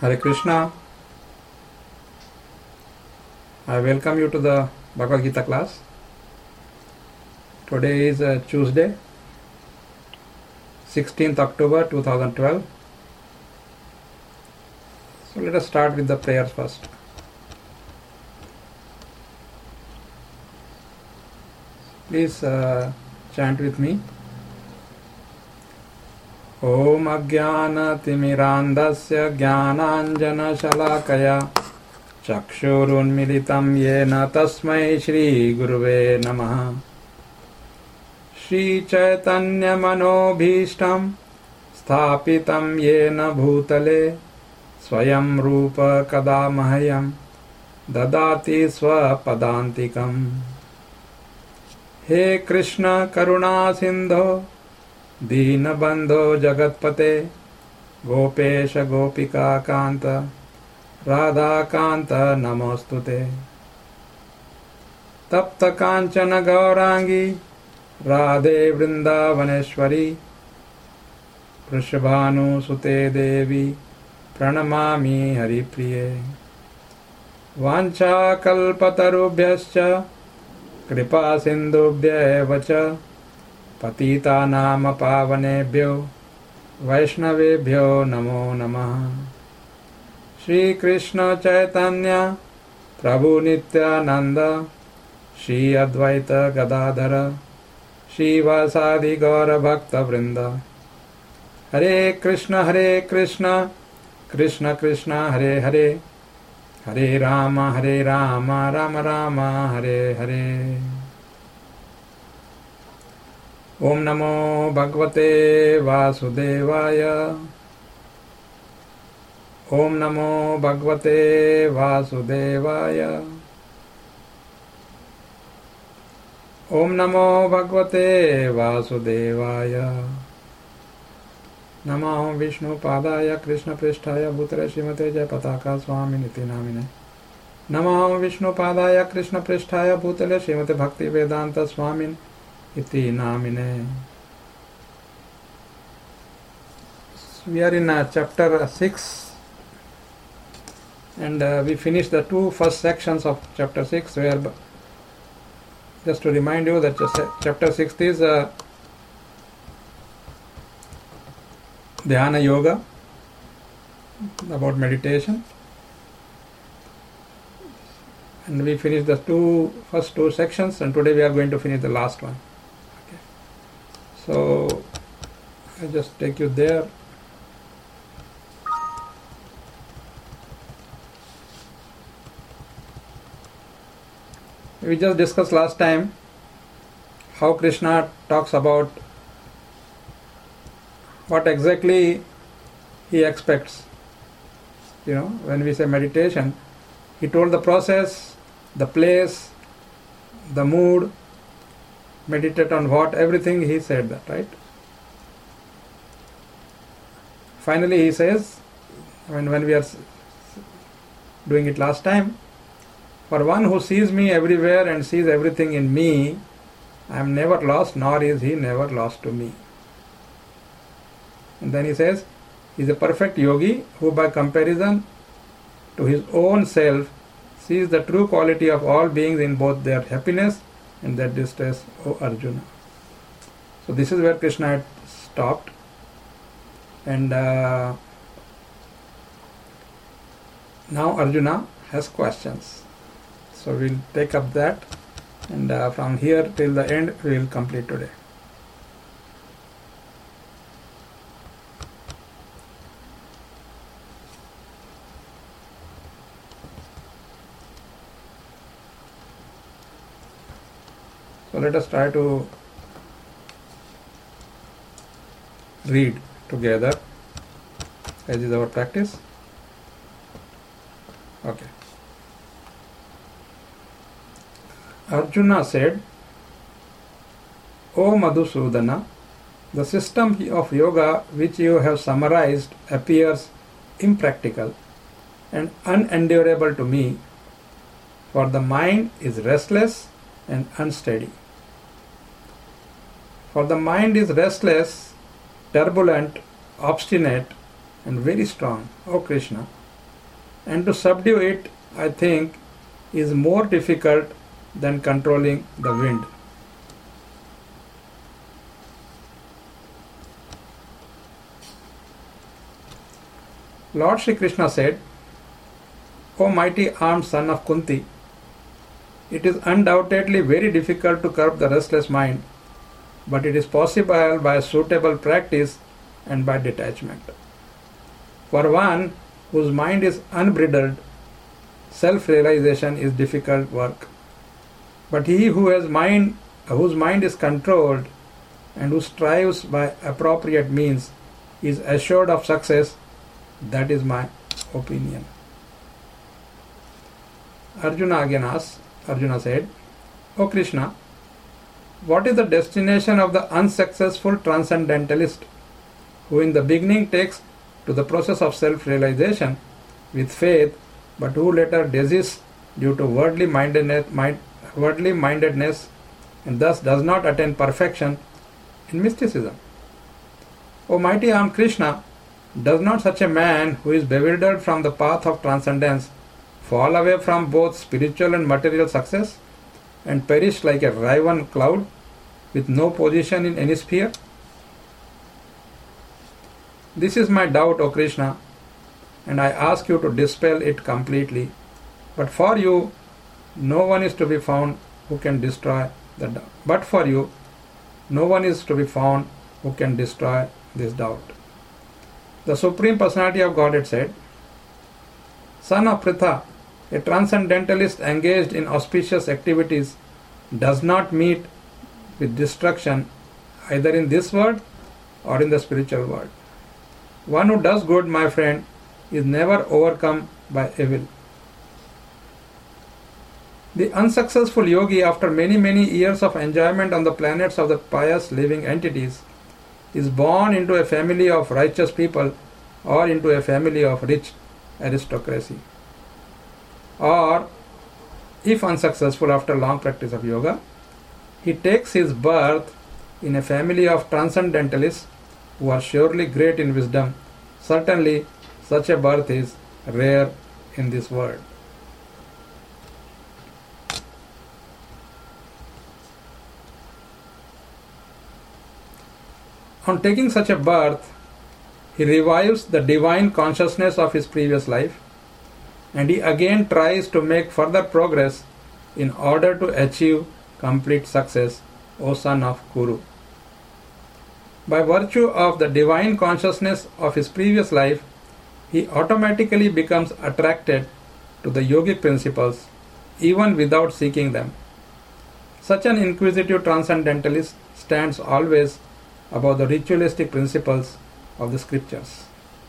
Hare Krishna. I welcome you to the Bhagavad Gita class. Today is Tuesday, 16th October 2012. So let us start with the prayers first. Please chant with me. Om Ajnana Timirandasya Jnananjana Shalakaya Chakshurunmilitam Yena Tasmai Shri Guruve Namaha. Shri Chaitanya Manobhishtam Sthapitam Yena Bhutale Swayam Rupa Kadamahayam Dadati Swapadantikam. He Krishna Karuna Sindho Deenabandho Jagatpate Gopesha Gopika Kanta Radha Kanta Namostute. Tapta Kanchana Gaurangi Radhe Vrindavaneshwari Vrishabhanu Sute Devi Pranamami Haripriye. Vancha Kalpatarubhyascha Kripa Sindhubhya Evacha Patita Nama Pavanebhyo Vaishnavebhyo Namo Namaha. Shri Krishna Chaitanya Prabhu Nityananda Shri Advaita Gadadhara Shri Vasadi Gaura Bhakta Vrinda. Hare Krishna Krishna Krishna Hare Hare Hare Rama Rama Rama Hare Hare. Om Namo Bhagavate Vasudevaya. Om Namo Bhagavate Vasudevaya. Om Namo Bhagavate Vasudevaya. Namo Vishnu Padaya Krishna Pristhaya Bhutale Srimate Jaya Pataka Swami Niti Namine. Namo Vishnu Padaya Krishna Pristhaya Bhutale Srimate Bhakti Vedanta Swami Iti Namine. We are in chapter 6 and we finished the two first sections of chapter 6 where, just to remind you that chapter 6 is Dhyana Yoga, about meditation, and we finished the first two sections, and today we are going to finish the last one. Okay. So I just take you there. We just discussed last time how Krishna talks about what exactly he expects. When we say meditation, he told the process, the place, the mood, meditate on what, everything he said that, right? Finally he says, when we are doing it last time, for one who sees me everywhere and sees everything in me, I am never lost, nor is he never lost to me. And then he says, he is a perfect yogi who by comparison to his own self sees the true quality of all beings in both their happiness and their distress, O Arjuna. So this is where Krishna had stopped. And now Arjuna has questions. So we'll take up that, and from here till the end we will complete today. So let us try to read together, as is our practice. Okay. Arjuna said, O Madhusudana, the system of yoga which you have summarized appears impractical and unendurable to me, for the mind is restless and unsteady. For the mind is restless, turbulent, obstinate, and very strong, O Krishna. And to subdue it, I think, is more difficult than controlling the wind. Lord Shri Krishna said, O mighty armed son of Kunti, it is undoubtedly very difficult to curb the restless mind, but it is possible by suitable practice and by detachment. For one whose mind is unbridled, self-realization is difficult work. But he whose mind is controlled and who strives by appropriate means is assured of success. That is my opinion. Arjuna said, O Krishna, what is the destination of the unsuccessful transcendentalist who in the beginning takes to the process of self-realization with faith, but who later desists due to worldly mindedness and thus does not attain perfection in mysticism? O mighty armed Krishna, does not such a man who is bewildered from the path of transcendence fall away from both spiritual and material success and perish like a riven cloud with no position in any sphere? This is my doubt, O Krishna, and I ask you to dispel it completely. But for you, no one is to be found who can destroy the doubt. But for you, no one is to be found who can destroy this doubt. The Supreme Personality of Godhead said, Son of Pritha, a transcendentalist engaged in auspicious activities does not meet with destruction either in this world or in the spiritual world. One who does good, my friend, is never overcome by evil. The unsuccessful yogi, after many years of enjoyment on the planets of the pious living entities, is born into a family of righteous people or into a family of rich aristocracy. Or, if unsuccessful after long practice of yoga, he takes his birth in a family of transcendentalists who are surely great in wisdom. Certainly, such a birth is rare in this world. On taking such a birth, he revives the divine consciousness of his previous life, and he again tries to make further progress in order to achieve complete success, O son of Kuru. By virtue of the divine consciousness of his previous life, he automatically becomes attracted to the yogic principles, even without seeking them. Such an inquisitive transcendentalist stands always above the ritualistic principles of the scriptures.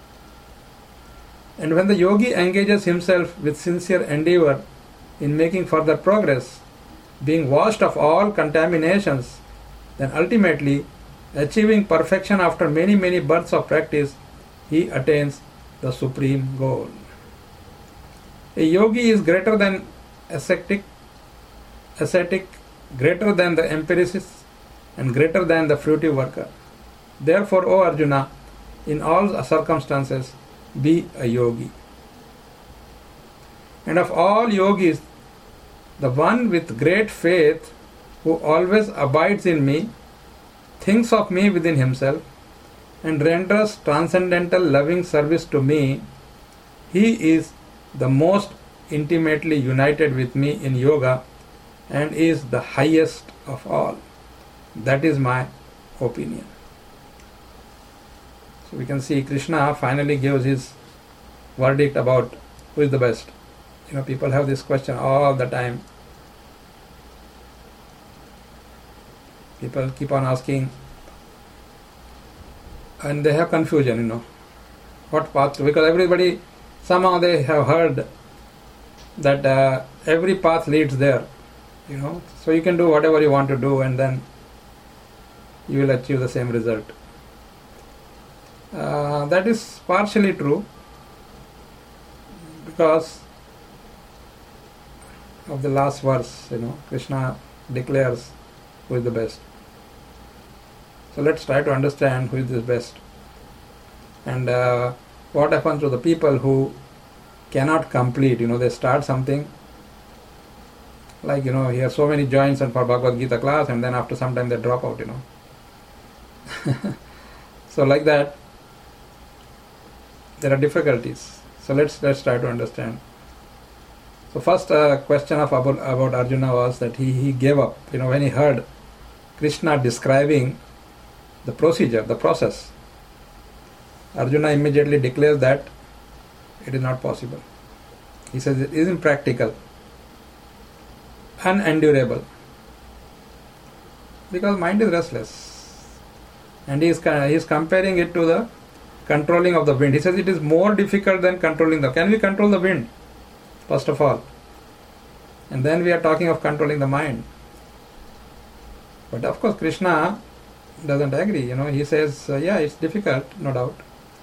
And when the yogi engages himself with sincere endeavor in making further progress, being washed of all contaminations, then ultimately, achieving perfection after many births of practice, he attains the supreme goal. A yogi is greater than ascetic, greater than the empiricist, and greater than the fruitive worker. Therefore, O Arjuna, in all circumstances, be a yogi. And of all yogis, the one with great faith, who always abides in me, thinks of me within himself, and renders transcendental loving service to me, he is the most intimately united with me in yoga and is the highest of all. That is my opinion. So we can see Krishna finally gives his verdict about who is the best. People have this question all the time. People keep on asking, and they have confusion, what path to, because everybody, somehow they have heard that every path leads there, so you can do whatever you want to do and then you will achieve the same result. That is partially true because of the last verse, Krishna declares who is the best. So let's try to understand who is the best and what happens to the people who cannot complete. They start something like, here so many joins and for Bhagavad Gita class, and then after some time they drop out, So like that, there are difficulties. So let's try to understand. So first question about Arjuna was that he gave up, when he heard Krishna describing the procedure, the process. Arjuna immediately declares that it is not possible. He says it is impractical, unendurable, because mind is restless, and he is comparing it to the controlling of the wind. He says it is more difficult than controlling the. Can we control the wind? First of all, and then we are talking of controlling the mind. But of course, Krishna doesn't agree. He says, yeah, it's difficult, no doubt.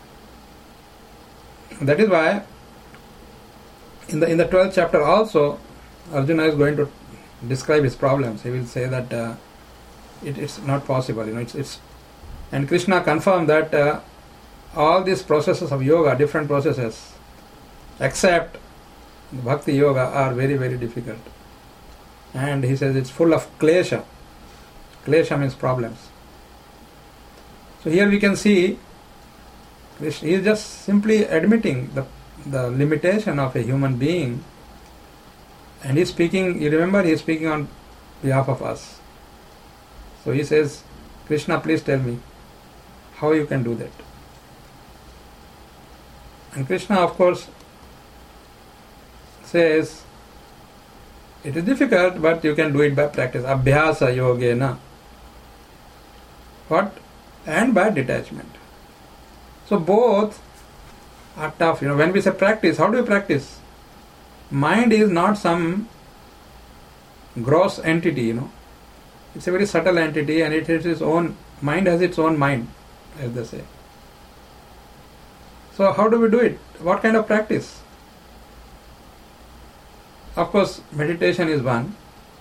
That is why in the 12th chapter also, Arjuna is going to describe his problems. He will say that it's not possible. And Krishna confirmed that all these processes of yoga, different processes, except Bhakti Yoga, are very, very difficult. And he says it's full of klesha. Klesha means problems. So here we can see he is just simply admitting the limitation of a human being, and he's speaking, you remember, he's speaking on behalf of us. So he says, Krishna, please tell me how you can do that. And Krishna, of course, says it is difficult, but you can do it by practice. Abhyasa yogena. What? And by detachment. So both are tough. When we say practice, how do we practice? Mind is not some gross entity, It's a very subtle entity, and it has its own mind, has its own mind, as they say. So how do we do it? What kind of practice? Of course, meditation is one.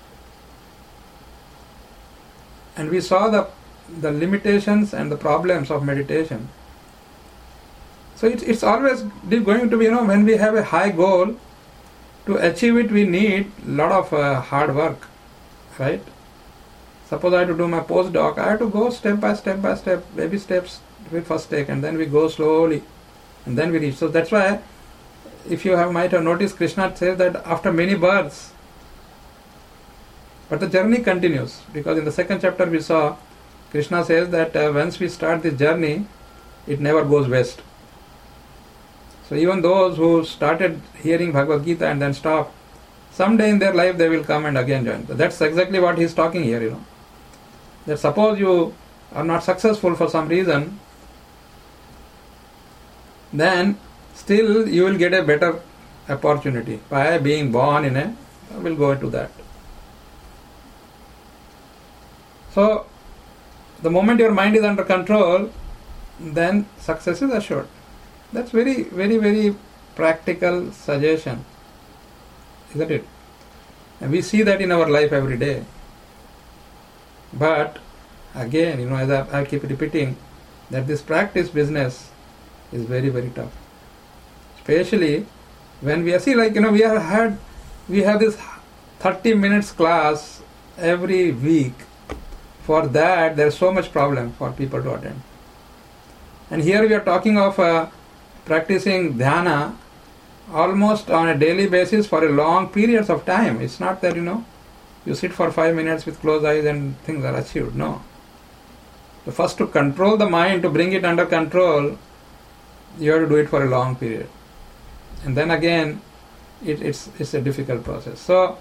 And we saw the limitations and the problems of meditation. So it's always going to be, when we have a high goal, to achieve it we need a lot of hard work, right? Suppose I have to do my postdoc, I have to go step by step, baby steps we first take, and then we go slowly, and then we reach. So that's why, if you might have noticed, Krishna says that after many births, but the journey continues, because in the second chapter we saw, Krishna says that once we start this journey, it never goes west. So even those who started hearing Bhagavad Gita and then stop, someday in their life they will come and again join. So that's exactly what he is talking here, That suppose you are not successful for some reason, then still you will get a better opportunity by being born we'll go into that. So the moment your mind is under control, then success is assured. That's very, very, very practical suggestion, isn't it? And we see that in our life every day. But again, as I keep repeating, that this practice business is very, very tough. Especially when we have this 30 minutes class every week. For that, there is so much problem for people to attend. And here we are talking of practicing dhyana almost on a daily basis for a long periods of time. It's not that, you sit for 5 minutes with closed eyes and things are achieved. No. So first, to control the mind, to bring it under control, you have to do it for a long period. And then again, it's a difficult process. So,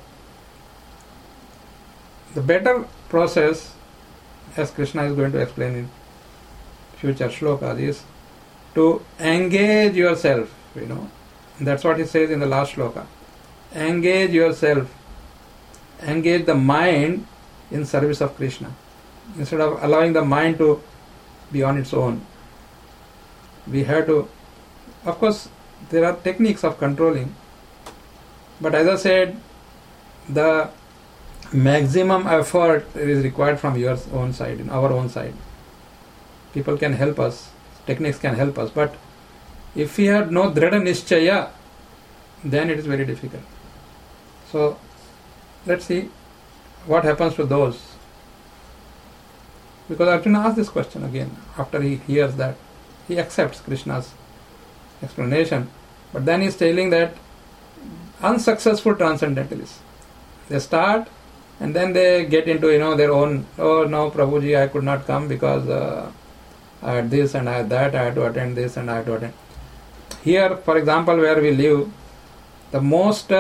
the better process, as Krishna is going to explain in future shlokas, is to engage yourself, That's what he says in the last shloka. Engage yourself. Engage the mind in service of Krishna. Instead of allowing the mind to be on its own. We have to, of course, there are techniques of controlling. But as I said, the maximum effort is required from your own side, in our own side. People can help us, techniques can help us, but if we have no dhrada nishchaya, then it is very difficult. So let's see what happens to those. Because Arjuna asks this question again after he hears that. He accepts Krishna's explanation, but then he's telling that unsuccessful transcendentalists, they start and then they get into their own, oh no Prabhuji, I could not come because I had this and I had that, I had to attend this and I had to attend. Here, for example, where we live, the most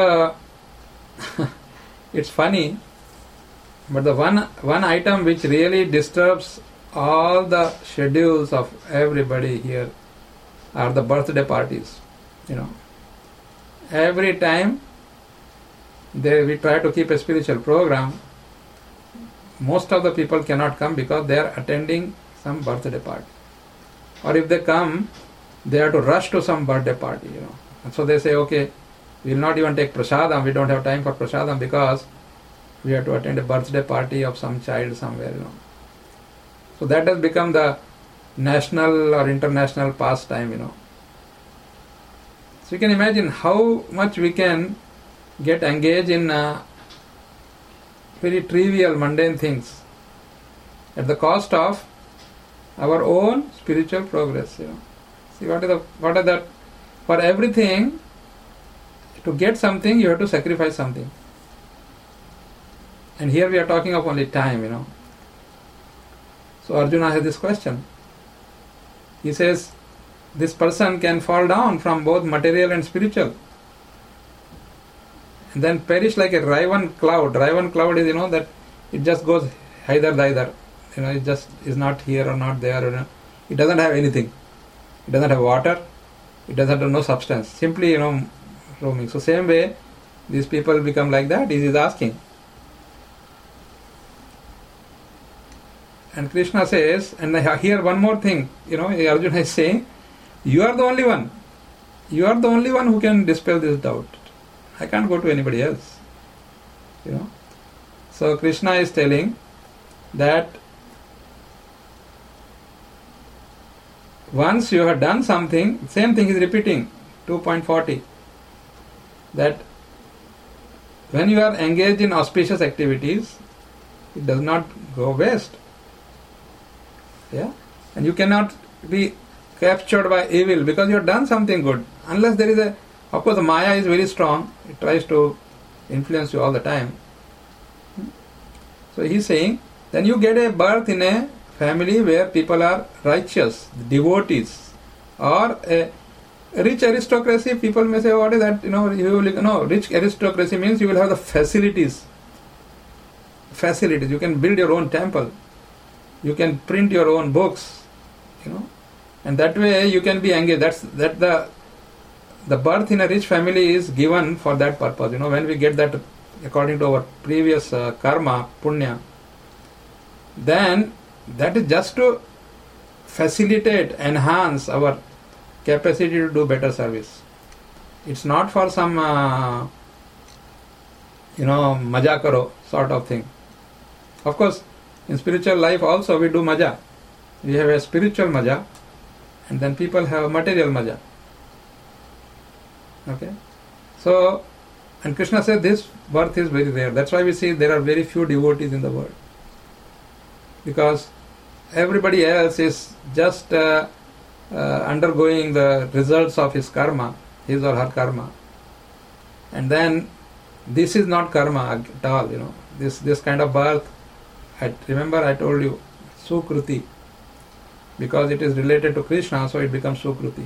it's funny, but the one item which really disturbs all the schedules of everybody here are the birthday parties. Every time we try to keep a spiritual program, most of the people cannot come because they are attending some birthday party. Or if they come, they have to rush to some birthday party, And so they say, okay, we will not even take prasadam, we don't have time for prasadam because we have to attend a birthday party of some child somewhere, So that has become the national or international pastime, So you can imagine how much we can get engaged in very trivial, mundane things at the cost of our own spiritual progress. See what are the for everything, to get something you have to sacrifice something. And here we are talking of only time, So Arjuna has this question. He says, this person can fall down from both material and spiritual and then perish like a raven cloud. Raven cloud is, that it just goes either. It just is not here or not there. It doesn't have anything. It doesn't have water. It doesn't have no substance. Simply, roaming. So same way, these people become like that. He is asking. And Krishna says, and here one more thing, Arjuna is saying, you are the only one. You are the only one who can dispel this doubt. I can't go to anybody else. So Krishna is telling that once you have done something, same thing is repeating, 2.40, that when you are engaged in auspicious activities, it does not go waste. And you cannot be captured by evil because you have done something good. Unless there is of course the Maya is very strong, it tries to influence you all the time. So he is saying, then you get a birth in a family where people are righteous, devotees, or a rich aristocracy. People may say, what is that? Rich aristocracy means you will have the facilities. You can build your own temple. You can print your own books, and that way you can be engaged. The birth in a rich family is given for that purpose. When we get that according to our previous karma, punya, then that is just to facilitate, enhance our capacity to do better service. It's not for some, maja karo sort of thing. Of course, in spiritual life also we do maja. We have a spiritual maja, and then people have material maja. Okay? So, and Krishna said this birth is very rare. That's why we see there are very few devotees in the world. Because everybody else is just undergoing the results of his karma, his or her karma. And then this is not karma at all, This kind of birth, remember I told you, Sukruti. Because it is related to Krishna, so it becomes Sukruti.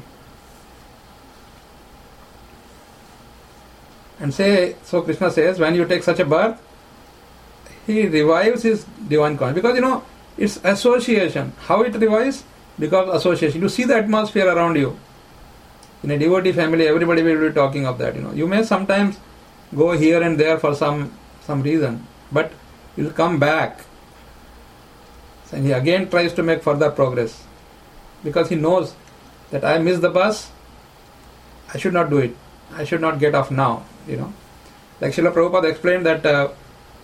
And so Krishna says, when you take such a birth, he revives his divine consciousness. Because it's association. How it revives? Because association. You see the atmosphere around you. In a devotee family, everybody will be talking of that. You may sometimes go here and there for some reason, but you will come back. And he again tries to make further progress. Because he knows that I missed the bus, I should not do it. I should not get off now. Like Srila Prabhupada explained that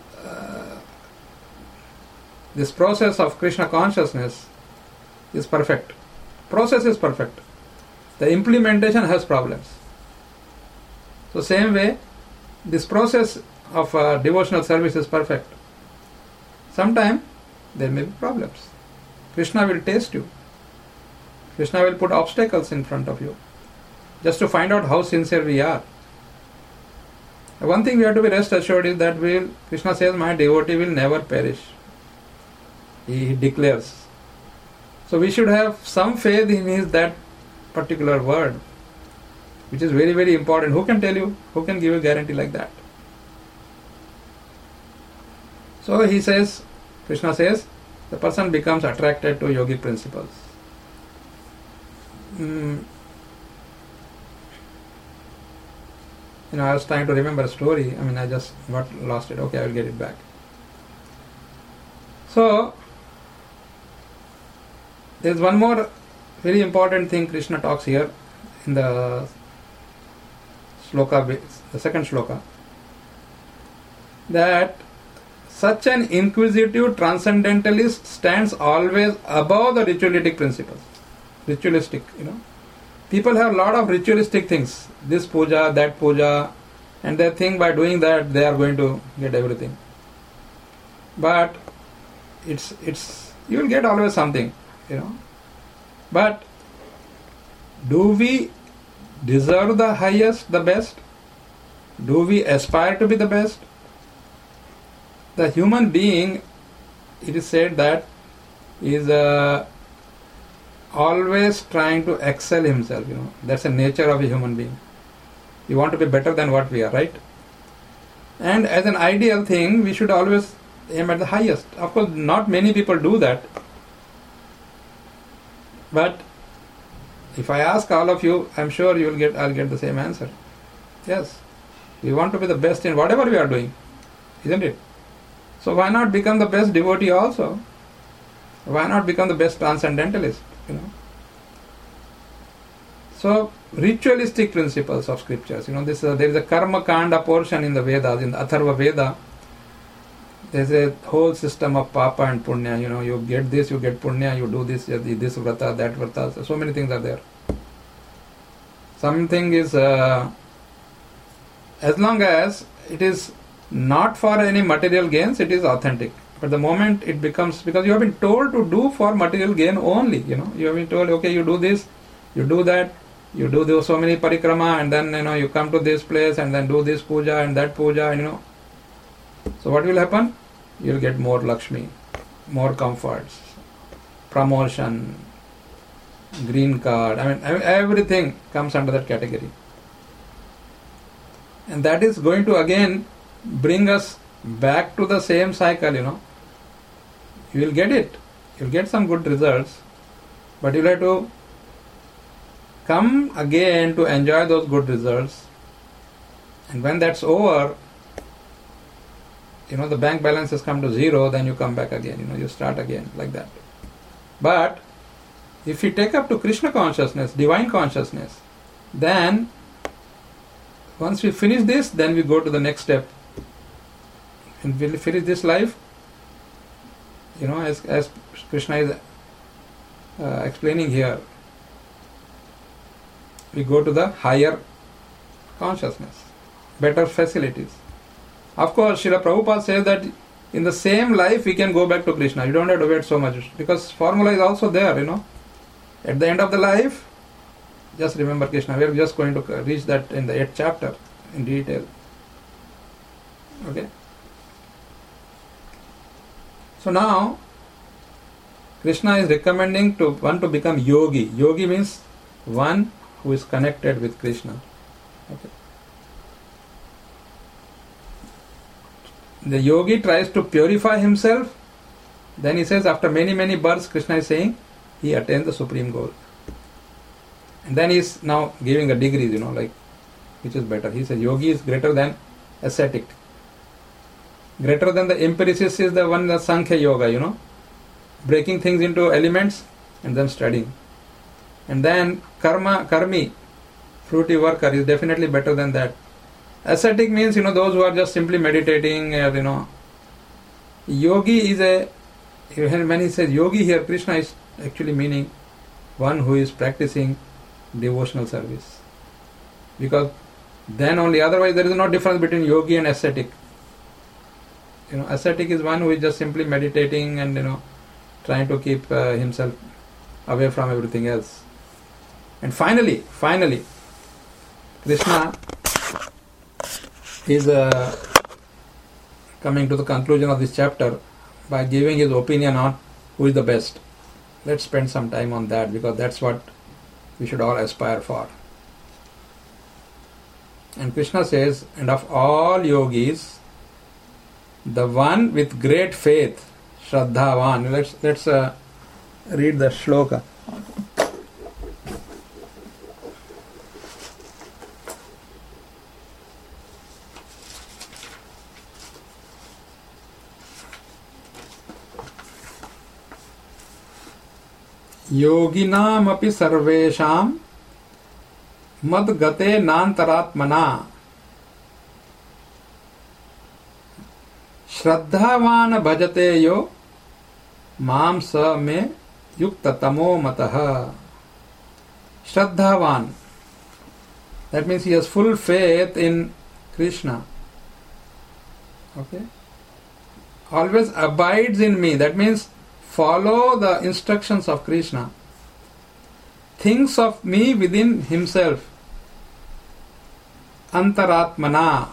this process of Krishna consciousness is perfect. Process is perfect. The implementation has problems. So same way, this process of devotional service is perfect. Sometimes there may be problems. Krishna will test you. Krishna will put obstacles in front of you just to find out how sincere we are. One thing we have to be rest assured is that Krishna says, my devotee will never perish. He declares. So we should have some faith in that particular word, which is very, very important. Who can tell you? Who can give a guarantee like that? So he says, Krishna says, the person becomes attracted to yogic principles. I was trying to remember a story. I just lost it. Okay, I will get it back. So, there is one more very important thing Krishna talks here in the sloka, the second sloka, that such an inquisitive transcendentalist stands always above the ritualistic principles. Ritualistic, People have a lot of ritualistic things. This puja, that puja, and they think by doing that they are going to get everything. But you will get always something, But do we deserve the highest, the best? Do we aspire to be the best? The human being, it is said that, is always trying to excel himself, That's the nature of a human being. We want to be better than what we are, right? And as an ideal thing, we should always aim at the highest. Of course, not many people do that. But if I ask all of you, I'm sure I'll get the same answer. Yes, we want to be the best in whatever we are doing, isn't it? So why not become the best devotee also? Why not become the best transcendentalist? So ritualistic principles of scriptures. There is a karma kanda portion in the Vedas, in the Atharva Veda. There is a whole system of papa and punya. You get this, you get punya, you do this vrata, that vrata. So many things are there. Something is, as long as it is not for any material gains, it is authentic. But the moment it becomes, because you have been told to do for material gain only, you have been told, okay, you do this, you do that, you do so many parikrama, and then, you come to this place and then do this puja and that puja, and So what will happen? You will get more Lakshmi, more comforts, promotion, green card, everything comes under that category. And that is going to again bring us back to the same cycle, You will get it. You will get some good results. But you will have to come again to enjoy those good results. And when that's over, the bank balance has come to zero, then you come back again, you start again like that. But if we take up to Krishna consciousness, divine consciousness, then once we finish this, then we go to the next step. And we'll finish this life, as Krishna is explaining here, we go to the higher consciousness, better facilities. Of course, Srila Prabhupada says that in the same life we can go back to Krishna. You don't have to wait so much, because formula is also there, At the end of the life, just remember Krishna. We are just going to reach that in the 8th chapter in detail. Okay. So now, Krishna is recommending to one to become yogi. Yogi means one who is connected with Krishna. Okay. The yogi tries to purify himself. Then he says, after many, many births, Krishna is saying, he attains the supreme goal. And then he is now giving a degrees, which is better. He says, yogi is greater than ascetic. Greater than the empiricist is the one, the Sankhya Yoga, breaking things into elements and then studying. And then karmi, fruity worker, is definitely better than that. Ascetic means, those who are just simply meditating, Yogi is when he says yogi here, Krishna is actually meaning one who is practicing devotional service. Because Then only, otherwise there is no difference between yogi and ascetic. Ascetic is one who is just simply meditating and trying to keep himself away from everything else. And finally, Krishna is coming to the conclusion of this chapter by giving his opinion on who is the best. Let's spend some time on that, because that's what we should all aspire for. And Krishna says, and of all yogis, the one with great faith, Shraddhavan. Let's read the shloka. योगिनामपि सर्वेषां मद्गते नान्तरात्मना श्रद्धावान भजते यो मां स मे युक्ततमो मतः. Shraddhavan, that means he has full faith in Krishna. Okay? Always abides in me, that means follow the instructions of Krishna. Thinks of me within himself. Antaratmana.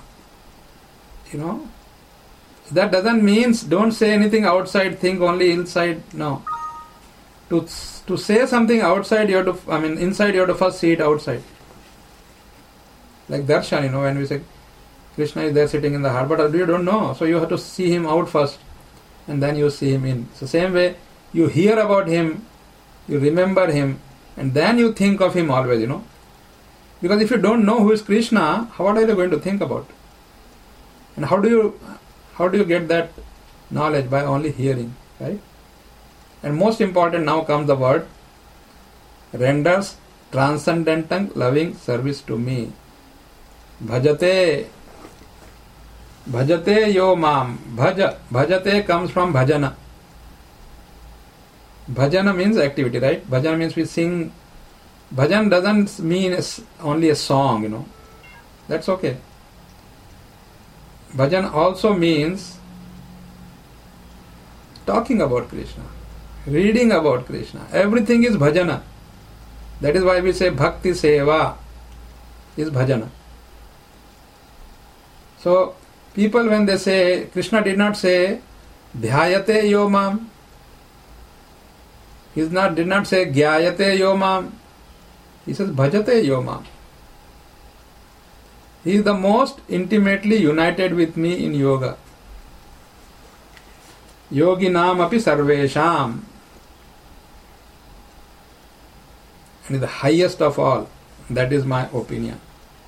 That doesn't mean don't say anything outside, think only inside. No. To say something outside, inside you have to first see it outside. Like darshan, when we say Krishna is there sitting in the heart, but you don't know, so you have to see him out first, and then you see him in. So same way, you hear about him, you remember him, and then you think of him always, Because if you don't know who is Krishna, how are you going to think about? And how do you get that knowledge? By only hearing, right? And most important, now comes the word, renders transcendental loving service to me. Bhajate yo mam. Bhajate comes from bhajana. Bhajana means activity, right? Bhajana means we sing. Bhajan doesn't mean only a song, That's okay. Bhajan also means talking about Krishna, reading about Krishna. Everything is bhajana. That is why we say bhakti seva is bhajana. So, people when they say, Krishna did not say dhyayate yo mam. He did not say gyayate yo mam. He says bhajate yo mam. He is the most intimately united with me in yoga. Yoginam api sarvesham. And the highest of all. That is my opinion.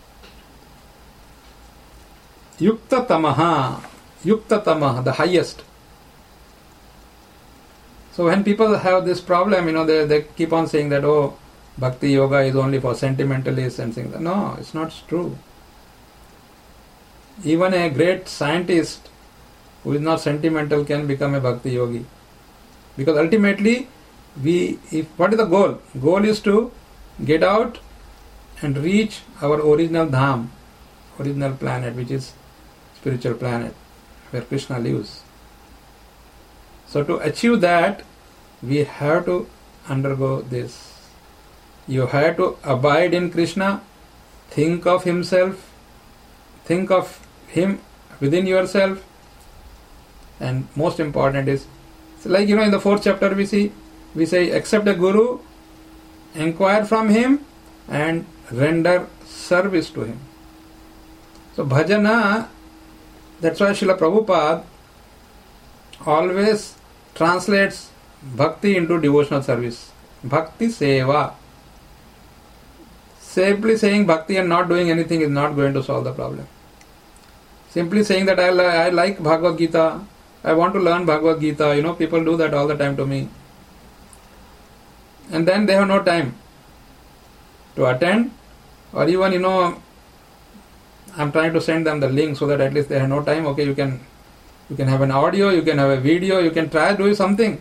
Yukta tamaha, the highest. So when people have this problem, they keep on saying that, bhakti yoga is only for sentimentalists and things. No, it's not true. Even a great scientist who is not sentimental can become a bhakti yogi. Because ultimately, what is the goal? Goal is to get out and reach our original dham, original planet, which is spiritual planet, where Krishna lives. So to achieve that, we have to undergo this. You have to abide in Krishna, think of himself, think of him within yourself, and most important is, like in the 4th chapter we say accept a guru, inquire from him, and render service to him. So bhajana, that's why Srila Prabhupada always translates bhakti into devotional service. Bhakti seva. Simply saying bhakti and not doing anything is not going to solve the problem. Simply saying that I like Bhagavad Gita, I want to learn Bhagavad Gita, people do that all the time to me. And then they have no time to attend, or even, I'm trying to send them the link so that at least they have no time. Okay, you can have an audio, you can have a video, you can try doing something.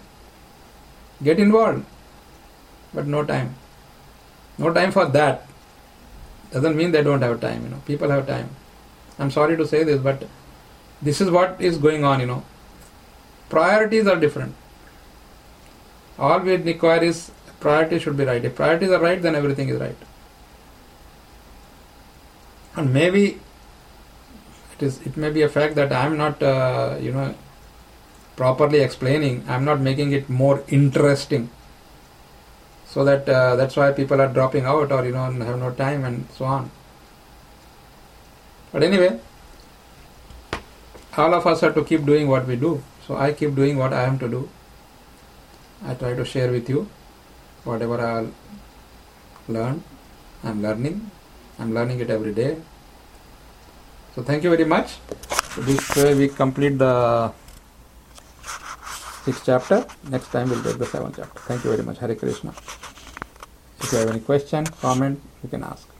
Get involved. But no time. No time for that. Doesn't mean they don't have time, People have time. I'm sorry to say this, but this is what is going on, Priorities are different. All we require is priorities should be right. If priorities are right, then everything is right. And maybe it may be a fact that I'm not, properly explaining. I'm not making it more interesting. So that's why people are dropping out or, have no time and so on. But anyway, all of us have to keep doing what we do. So I keep doing what I am to do. I try to share with you whatever I learned. I'm learning. I'm learning it every day. So thank you very much. So this way we complete the 6th chapter. Next time we'll take the 7th chapter. Thank you very much. Hare Krishna. If you have any question, comment, you can ask.